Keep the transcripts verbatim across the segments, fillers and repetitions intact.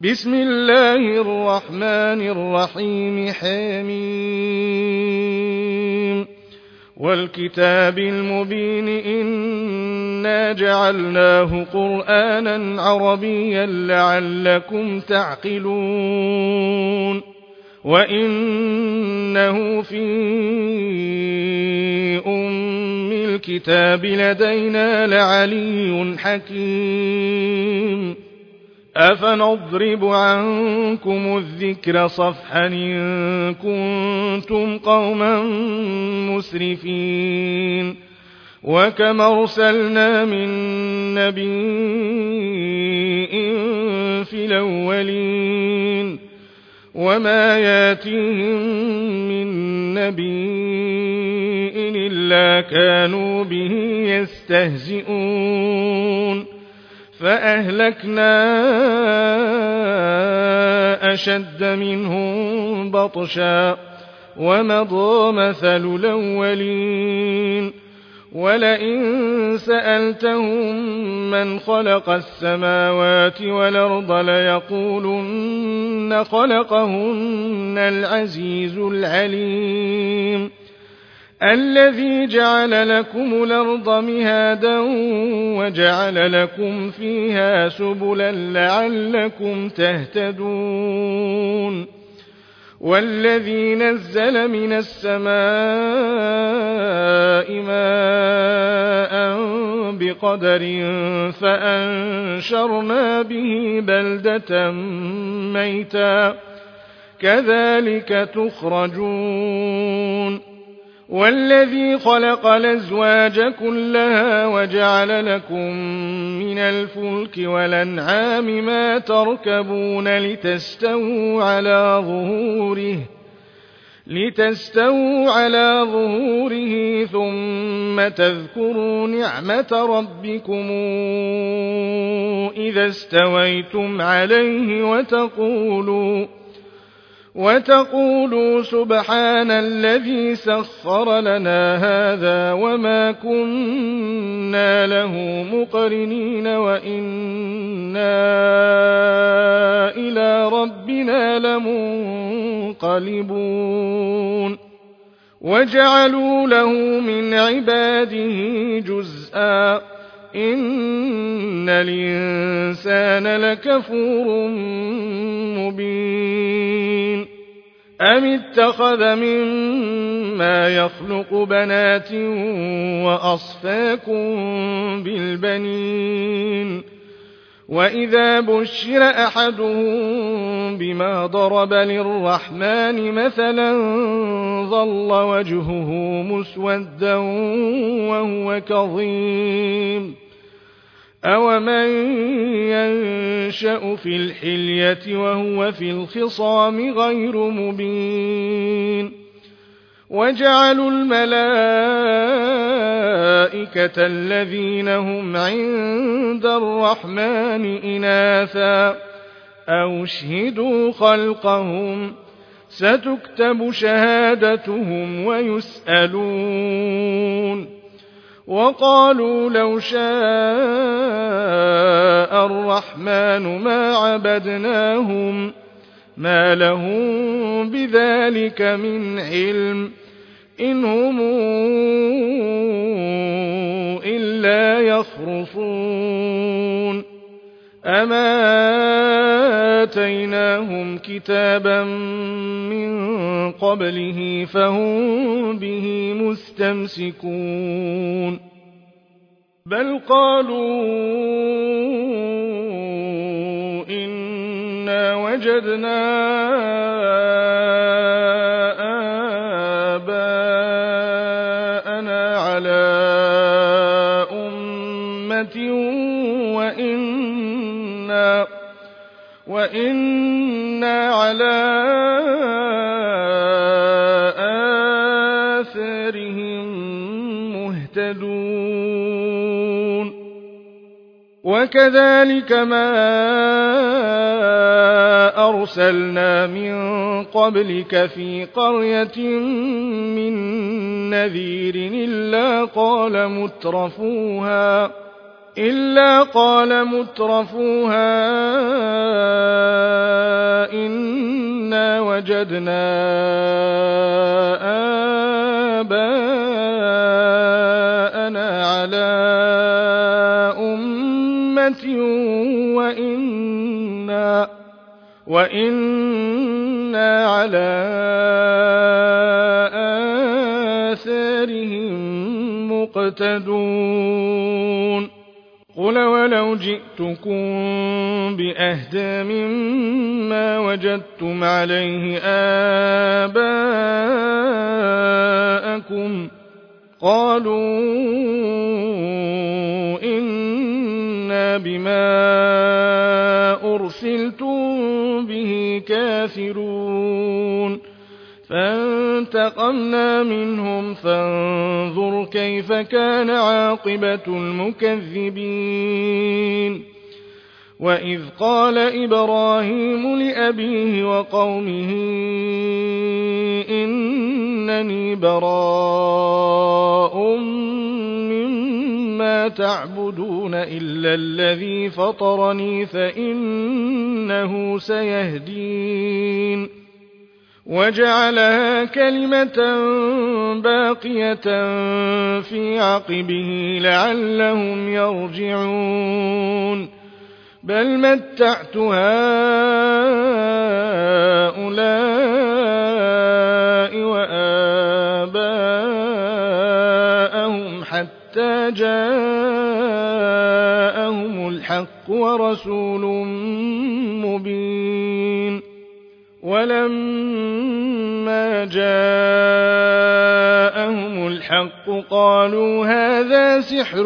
بسم الله الرحمن الرحيم حميم والكتاب المبين إنا جعلناه قرآنا عربيا لعلكم تعقلون وإنه في أم الكتاب لدينا لعلي حكيم أفنضرب عنكم الذكر صفحا إن كنتم قوما مسرفين وكم أرسلنا من نبي في الأولين وما ياتيهم من نبي إلا كانوا به يستهزئون فأهلكنا أشد منهم بطشا ومضى مثل الأولين ولئن سألتهم من خلق السماوات والأرض ليقولن خلقهن العزيز العليم الذي جعل لكم الأرض مهادا وجعل لكم فيها سبلا لعلكم تهتدون والذي نزل من السماء ماء بقدر فأنشرنا به بلدة ميتا كذلك تخرجون والذي خلق الأزواج كلها وجعل لكم من الفلك والأنعام ما تركبون لتستووا على ظهوره لتستووا على ظهوره ثم تذكروا نعمة ربكم إذا استويتم عليه وتقولوا وتقولوا سبحان الذي سخر لنا هذا وما كنا له مقرنين وإنا إلى ربنا لمنقلبون وجعلوا له من عباده جزءا إن الإنسان لكفور مبين أم اتخذ مما يخلق بنات وأصفاكم بالبنين وإذا بشر أحدهم بما ضرب للرحمن مثلا ظل وجهه مسودا وهو كظيم أومن ينشأ في الحلية وهو في الخصام غير مبين وجعلوا الملائكة الذين هم عند الرحمن إناثا أو اشهدوا خلقهم ستكتب شهادتهم ويسألون وقالوا لو شاء الرحمن ما عبدناهم ما لهم بذلك من علم إن هم إلا يخرصون أما آتيناهم كتابا من قبله فهم به مستمسكون بل قالوا إنا وجدنا آباءنا على أمة وإنا وإنا على آثارهم مهتدون وكذلك ما أرسلنا من قبلك في قرية من نذير إلا قال مترفوها إلا قال مترفوها وجدنا آباءنا على أمة وإنا, وإنا على آثارهم مقتدون قل ولو جئتكم بأهدى مما وجدتم عليه آباءكم قالوا إنا بما أرسلتم به كافرون فانتقمنا منهم فانظر كيف كان عاقبة المكذبين وإذ قال إبراهيم لأبيه وقومه إنني براء مما تعبدون إلا الذي فطرني فإنه سيهدين وجعلها كلمة باقية في عقبه لعلهم يرجعون بل متعت هؤلاء وآباءهم حتى جاءهم الحق ورسول مبين ولما جاءهم الحق قالوا هذا سحر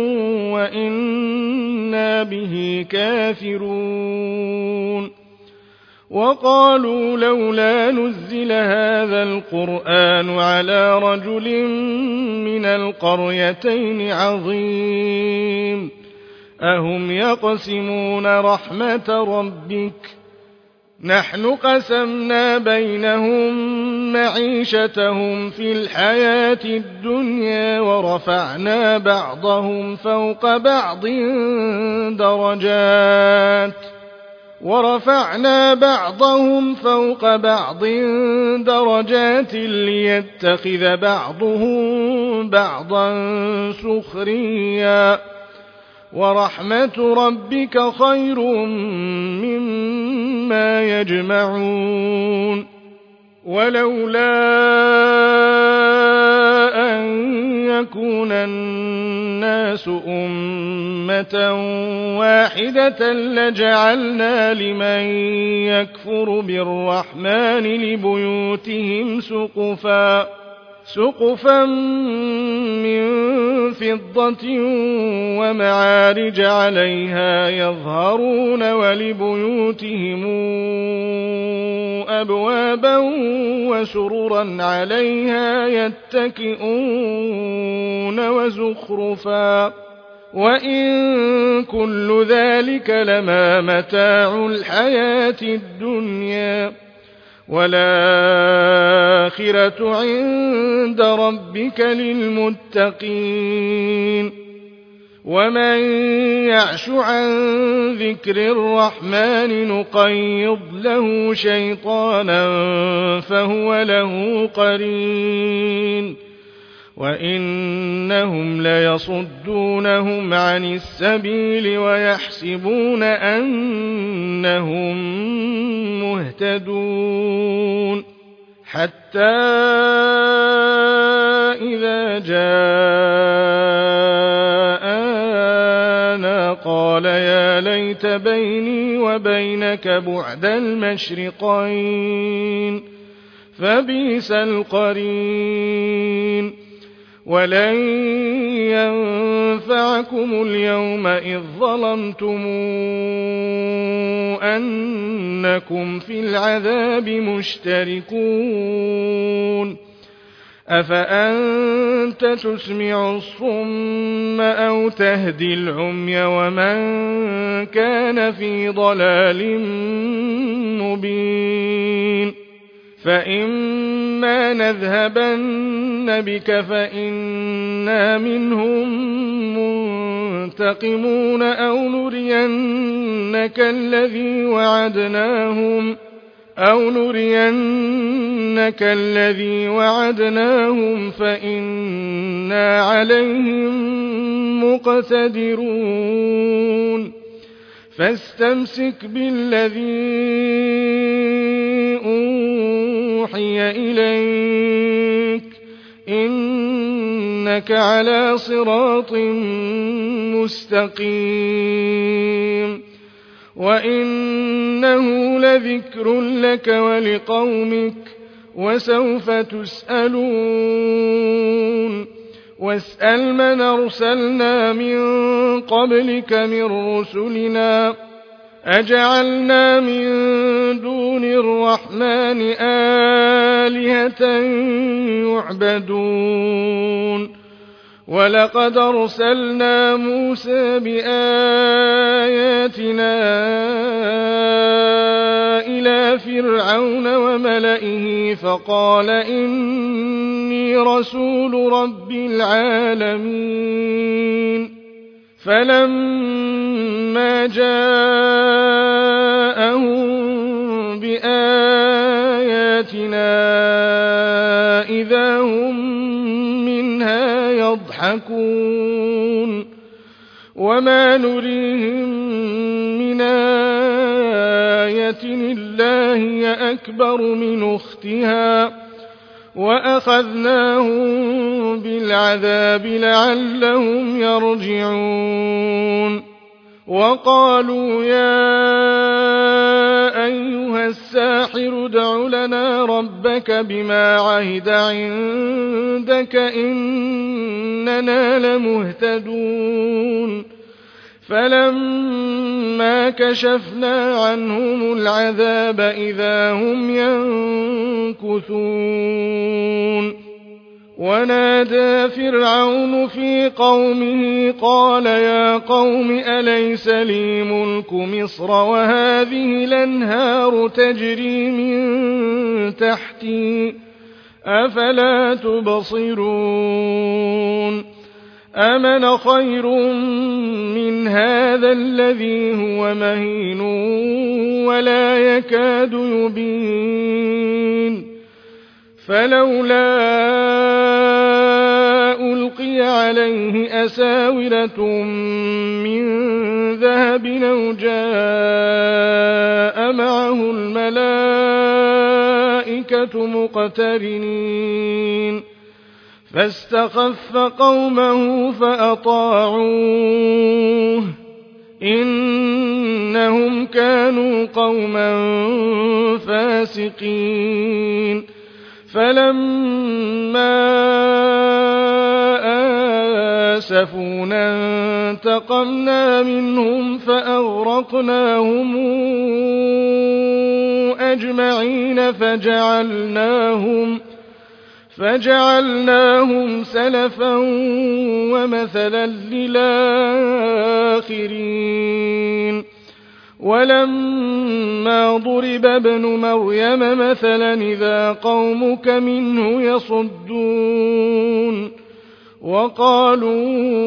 وإنا به كافرون وقالوا لولا نزل هذا القرآن على رجل من القريتين عظيم أهم يقسمون رحمة ربك نحن قسمنا بينهم معيشتهم في الحياة الدنيا ورفعنا بعضهم فوق بعض درجات ورفعنا بعضهم فوق بعض درجات ليتخذ بعضهم بعضا سخريا ورحمة ربك خير مما يجمعون ولولا أن يكون الناس أمة واحدة لجعلنا لمن يكفر بالرحمن لبيوتهم سقفا سقفا من فضة ومعارج عليها يظهرون ولبيوتهم أبوابا وسررا عليها يتكئون وزخرفا وإن كل ذلك لما متاع الحياة الدنيا والآخرة عند ربك للمتقين ومن يعش عن ذكر الرحمن نقيض له شيطانا فهو له قرين وإنهم ليصدونهم عن السبيل ويحسبون أنهم مهتدون حتى إذا جاءنا قال يا ليت بيني وبينك بعد المشرقين فبئس القرين ولن ينفعكم اليوم إذ ظلمتم أنكم في العذاب مشتركون أفأنت تسمع الصم أو تهدي العمي ومن كان في ضلال مبين فإما نذهبن بك فإنا منهم منتقمون أو نرينك الذي وعدناهم أو نرينك الذي وعدناهم فإنا عليهم مقتدرون فاستمسك بالذي أوحي إليك إنك على صراط مستقيم وإنه لذكر لك ولقومك وسوف تسألون واسأل من أرسلنا من قبلك من رسلنا أجعلنا من دون الرحمن آلهة يعبدون ولقد أرسلنا موسى بآياتنا إلى فرعون وملئه فقال إني رسول رب العالمين فلما جاءهم بآياتنا إذا هم منها يضحكون وما نريهم من آية إلا هي أكبر من أختها وأخذناهم بالعذاب لعلهم يرجعون وقالوا يا أيها الساحر ادع لنا ربك بما عهد عندك إننا لمهتدون فلما كشفنا عنهم العذاب إذا هم ينكثون ونادى فرعون في قومه قال يا قوم أليس لي ملك مصر وهذه الأنهار تجري من تحتي أفلا تبصرون أمن خير من هذا الذي هو مهين ولا يكاد يبين فلولا ألقي عليه أساورة من ذهب أو جاء معه الملائكة مقترنين فاستخف قومه فأطاعوه إنهم كانوا قوما فاسقين فلما آسفونا انتقمنا منهم فأغرقناهم أجمعين فجعلناهم فجعلناهم سلفا ومثلا للآخرين ولما ضرب ابن مريم مثلا إذا قومك منه يصدون وقالوا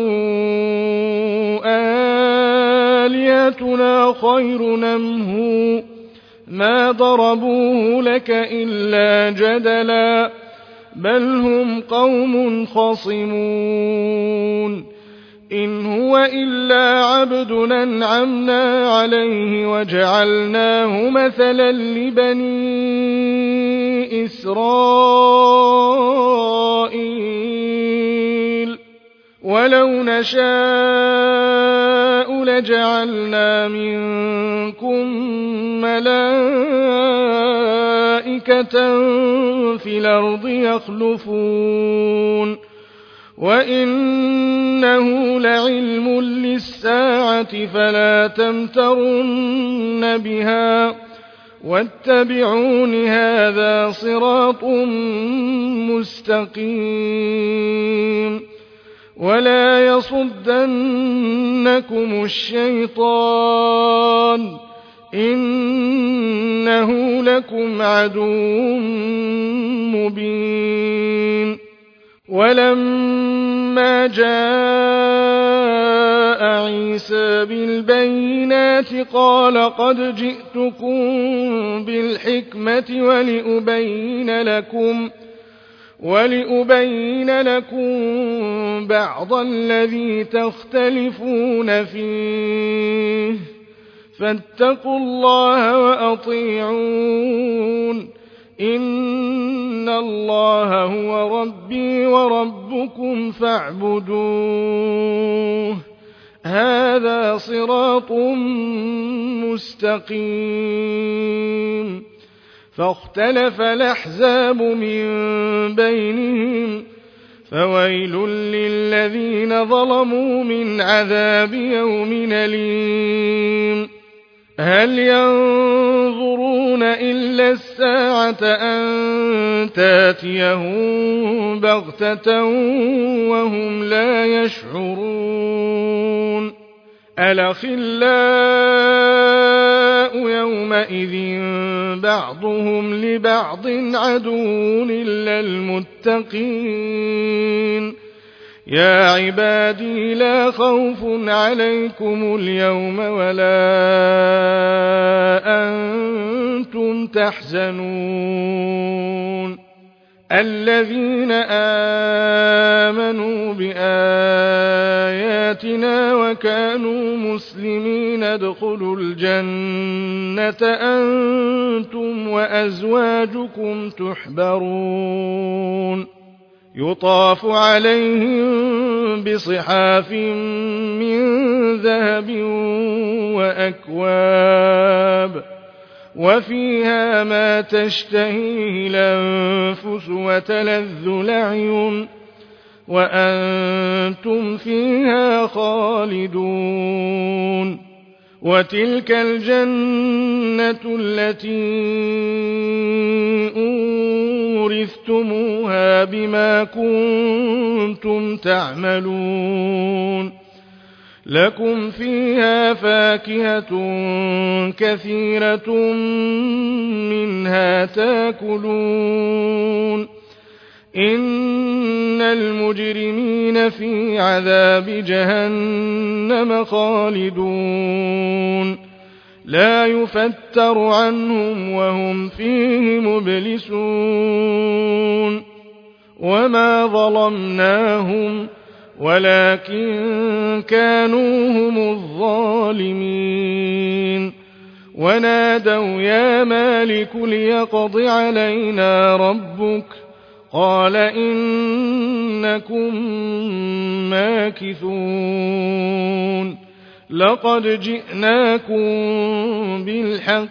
آلهتنا خير نمه ما ضربوه لك إلا جدلا بل هم قوم خصمون إن هو إلا عبد أنعمنا عليه وجعلناه مثلا لبني إسرائيل ولو نشاء لجعلنا منكم ملائكة في الأرض يخلفون وإنه لعلم للساعة فلا تمترن بها واتبعون هذا صراط مستقيم ولا يصدنكم الشيطان إنه لكم عدو مبين ولما فلما جاء عيسى بالبينات قال قد جئتكم بالحكمة ولأبين لكم ولأبين لكم بعض الذي تختلفون فيه فاتقوا الله وأطيعون إن الله هو ربي وربكم فاعبدوه هذا صراط مستقيم فاختلف الأحزاب من بينهم فويل للذين ظلموا من عذاب يوم أليم هل ينظرون إلا الساعة أن تاتيهم بغتة وهم لا يشعرون الأخلاء يومئذ بعضهم لبعض عدو إلا المتقين يا عبادي لا خوف عليكم اليوم ولا أنتم تحزنون الذين آمنوا بآياتنا وكانوا مسلمين ادخلوا الجنة أنتم وأزواجكم تحبرون يطاف عليهم بصحاف من ذهب وأكواب وفيها ما تشتهيه الأنفس وتلذ الأعين وأنتم فيها خالدون وتلك الجنة التي أورثتموها بما كنتم تعملون لكم فيها فاكهة كثيرة منها تاكلون إن المجرمين في عذاب جهنم خالدون لا يفتر عنهم وهم فيه مبلسون وما ظلمناهم ولكن كانوا هم الظالمين ونادوا يا مالك ليقض علينا ربك قال إنكم ماكثون لقد جئناكم بالحق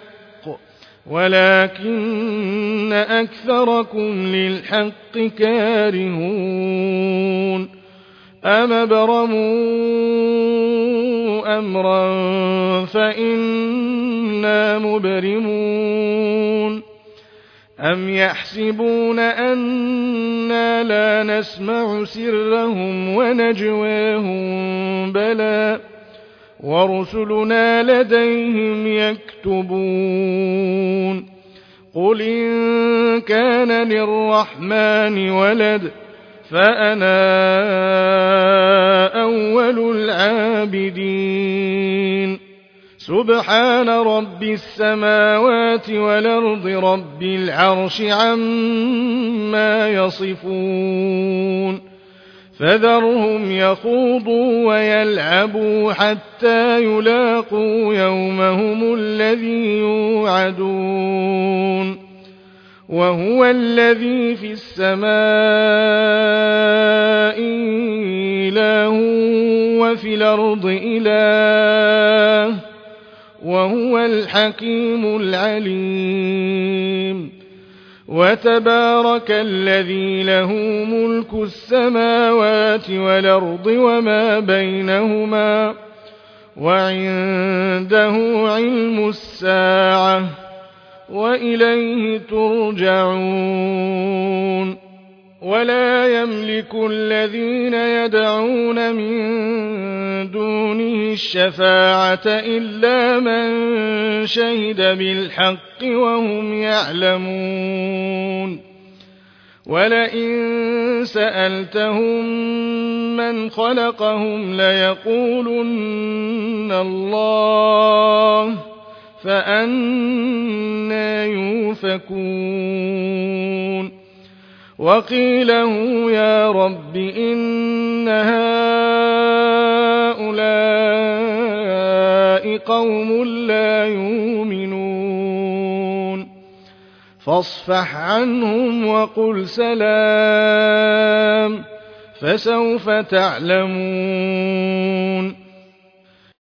ولكن أكثركم للحق كارهون أم برموا أمرا فإنا مبرمون أم يحسبون أنا لا نسمع سرهم ونجواهم بلى ورسلنا لديهم يكتبون قل إن كان للرحمن ولد فأنا أول العابدين سبحان رب السماوات والأرض رب العرش عما يصفون فذرهم يخوضوا ويلعبوا حتى يلاقوا يومهم الذي يوعدون وهو الذي في السماء إله وفي الأرض إله وهو الحكيم العليم وتبارك الذي له ملك السماوات والأرض وما بينهما وعنده علم الساعة وإليه ترجعون ولا يملك الذين يدعون من دونه الشفاعة إلا من شهد بالحق وهم يعلمون ولئن سألتهم من خلقهم ليقولن الله فأنى يؤفكون وقيله يا رب إن هؤلاء قوم لا يؤمنون فاصفح عنهم وقل سلام فسوف تعلمون